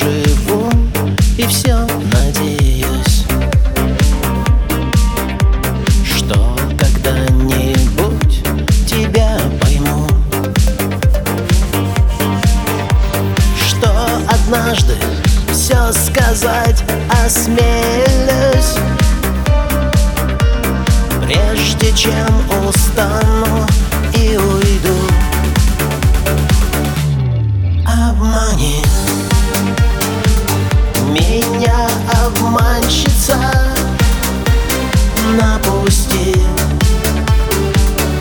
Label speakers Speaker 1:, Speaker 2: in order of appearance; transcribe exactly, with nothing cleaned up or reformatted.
Speaker 1: живу и все надеюсь, что когда-нибудь тебя пойму, что однажды все сказать осмелюсь, прежде чем устану и уйду. Обмани меня, обманщица, напусти